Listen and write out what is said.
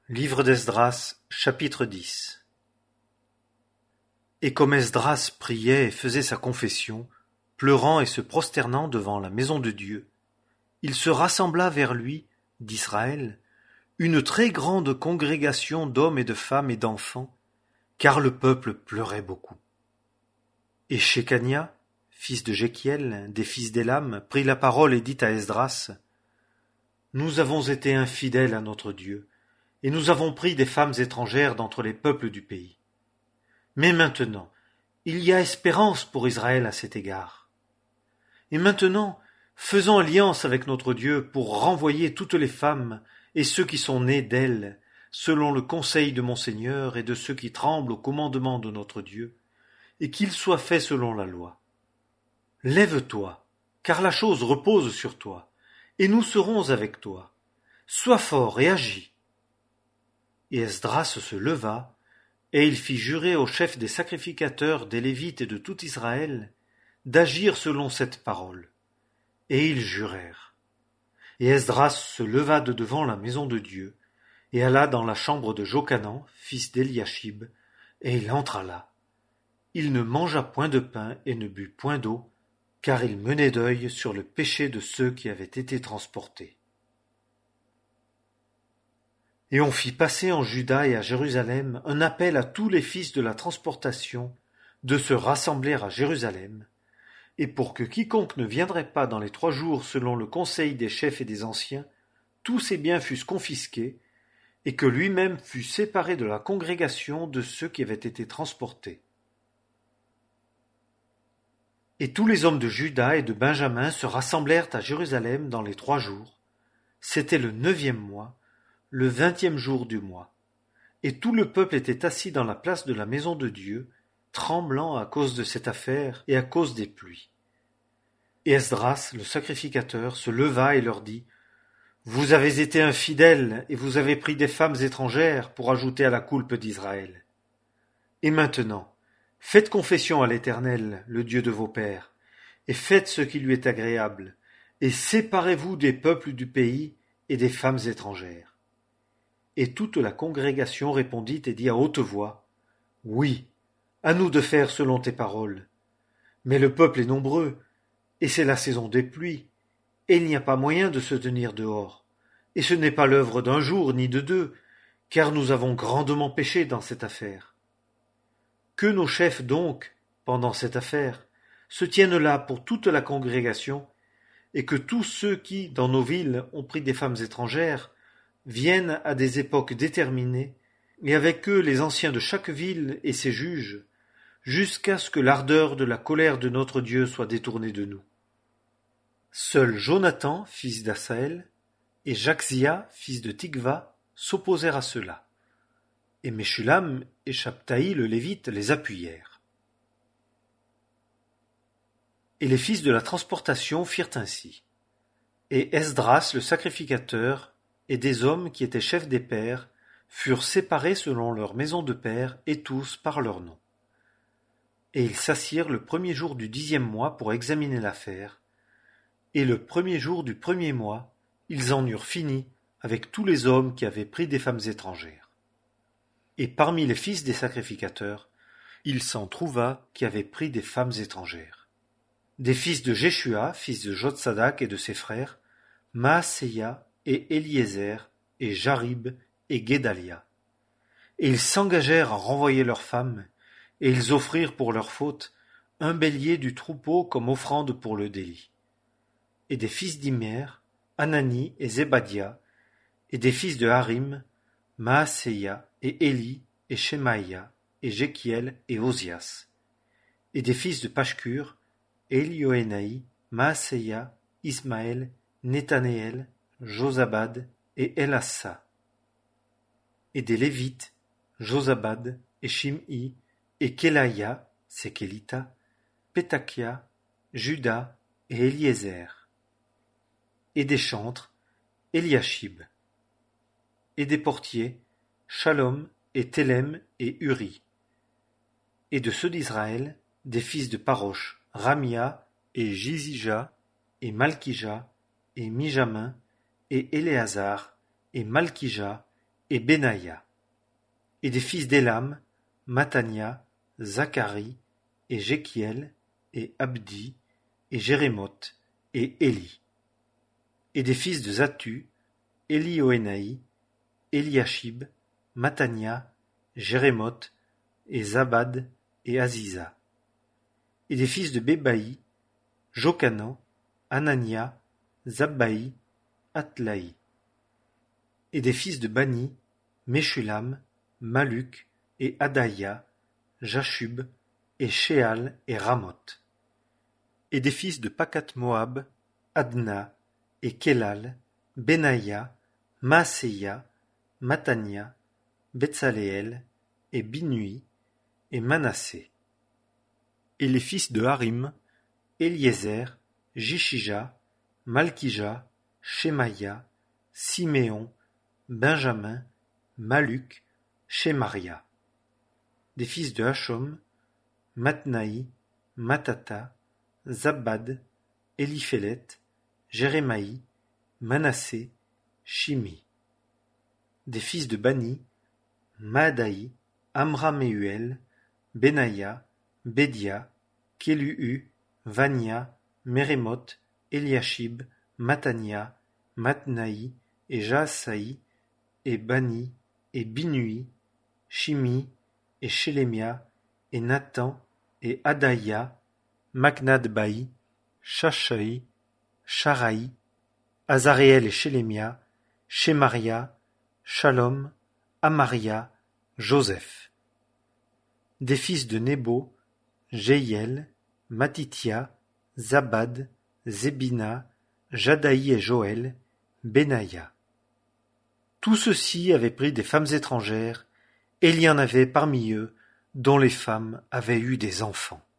Livre d'Esdras, chapitre 10. Et comme Esdras priait et faisait sa confession, pleurant et se prosternant devant la maison de Dieu, il se rassembla vers lui, d'Israël, une très grande congrégation d'hommes et de femmes et d'enfants, car le peuple pleurait beaucoup. Et Shekania, fils de Jekiel, des fils d'Élam, prit la parole et dit à Esdras: Nous avons été infidèles à notre Dieu, et nous avons pris des femmes étrangères d'entre les peuples du pays. Mais maintenant, il y a espérance pour Israël à cet égard. Et maintenant, faisons alliance avec notre Dieu pour renvoyer toutes les femmes et ceux qui sont nés d'elles, selon le conseil de mon Seigneur et de ceux qui tremblent au commandement de notre Dieu, et qu'il soit fait selon la loi. Lève-toi, car la chose repose sur toi, et nous serons avec toi. Sois fort et agis. Et Esdras se leva, et il fit jurer aux chefs des sacrificateurs, des Lévites et de tout Israël, d'agir selon cette parole. Et ils jurèrent. Et Esdras se leva de devant la maison de Dieu, et alla dans la chambre de Jochanan, fils d'Eliashib, et il entra là. Il ne mangea point de pain et ne but point d'eau, car il menait deuil sur le péché de ceux qui avaient été transportés. Et on fit passer en Juda et à Jérusalem un appel à tous les fils de la transportation de se rassembler à Jérusalem, et pour que quiconque ne viendrait pas dans les 3 jours selon le conseil des chefs et des anciens, tous ses biens fussent confisqués, et que lui-même fût séparé de la congrégation de ceux qui avaient été transportés. Et tous les hommes de Juda et de Benjamin se rassemblèrent à Jérusalem dans les 3 jours. C'était le 9e mois, le 20e jour du mois. Et tout le peuple était assis dans la place de la maison de Dieu, tremblant à cause de cette affaire et à cause des pluies. Et Esdras, le sacrificateur, se leva et leur dit: Vous avez été infidèles et vous avez pris des femmes étrangères pour ajouter à la coulpe d'Israël. Et maintenant, faites confession à l'Éternel, le Dieu de vos pères, et faites ce qui lui est agréable, et séparez-vous des peuples du pays et des femmes étrangères. Et toute la congrégation répondit et dit à haute voix: Oui, à nous de faire selon tes paroles. Mais le peuple est nombreux, et c'est la saison des pluies, et il n'y a pas moyen de se tenir dehors. Et ce n'est pas l'œuvre d'un jour ni de 2, car nous avons grandement péché dans cette affaire. Que nos chefs donc, pendant cette affaire, se tiennent là pour toute la congrégation, et que tous ceux qui, dans nos villes, ont pris des femmes étrangères, viennent à des époques déterminées, et avec eux les anciens de chaque ville et ses juges, jusqu'à ce que l'ardeur de la colère de notre Dieu soit détournée de nous. Seul Jonathan, fils d'Asaël, et Jaxia, fils de Tikva, s'opposèrent à cela, et Meshulam et Shabtaï le Lévite les appuyèrent. Et les fils de la transportation firent ainsi. Et Esdras le sacrificateur, et des hommes qui étaient chefs des pères, furent séparés selon leur maison de père, et tous par leur nom. Et ils s'assirent le 1er jour du 10e mois pour examiner l'affaire, et le 1er jour du 1er mois, ils en eurent fini avec tous les hommes qui avaient pris des femmes étrangères. Et parmi les fils des sacrificateurs, il s'en trouva qui avaient pris des femmes étrangères. Des fils de Jéshua, fils de Jotsadak et de ses frères, Maaseia et Eliezer, et Jarib, et Guédalia. Et ils s'engagèrent à renvoyer leurs femmes, et ils offrirent pour leur faute un bélier du troupeau comme offrande pour le délit. Et des fils d'Imer, Anani et Zébadia, et des fils de Harim, Maaseia, et Éli, et Shemaïa, et Jékiel, et Osias. Et des fils de Pashkur, Élioénaï, Maaseia, Ismaël, Nethanéel, Josabad et Elassa. Et des Lévites, Josabad et Shim'i, et Kélaïa, c'est Kélita, Pétakia, Juda et Eliezer. Et des chantres, Eliashib. Et des portiers, Shalom et Télem et Uri. Et de ceux d'Israël, des fils de Parosh, Ramia et Jizija et Malkija et Mijamin et Éléazar, et Malkija, et Benaïa. Et des fils d'Élam, Mattania, Zacharie, et Jéchiel, et Abdi, et Jérémoth, et Éli. Et des fils de Zattu, Élioénaï, Éliashib, Mattania, Jérémoth, et Zabad, et Aziza. Et des fils de Bébaï, Jochanan, Anania, Zabbaï, Atlaï. Et des fils de Bani, Meshulam, Maluk, et Adaïa, Jashub, et Sheal, et Ramoth. Et des fils de Pakat-Moab, Adna, et Kelal, Benaïa, Maaseia, Mattania, Betsaléel, et Binui, et Manassé. Et les fils de Harim, Eliezer, Jishija, Malkija, Shemaïa, Siméon, Benjamin, Maluk, Shemaria. Des fils de Hachom, Matnaï, Matata, Zabad, Éliphélet, Jérémaï, Manassé, Shimi. Des fils de Bani, Maadaï, Amraméuel, Benaïa, Bédia, Kéluhu, Vania, Mérémoth, Eliashib, Mattania, Matnaï, et Jaasaï, et Bani, et Binui, Shimi, et Shelemia, et Nathan, et Adaïa, Maknadbaï, Shashaï, Sharaï, Azaréel et Shelemia, Shemaria, Shalom, Amaria, Joseph. Des fils de Nebo, Jéiel, Matithia, Zabad, Zébina, Jadaï et Joël, Benaïa. Tous ceux-ci avaient pris des femmes étrangères, et il y en avait parmi eux dont les femmes avaient eu des enfants.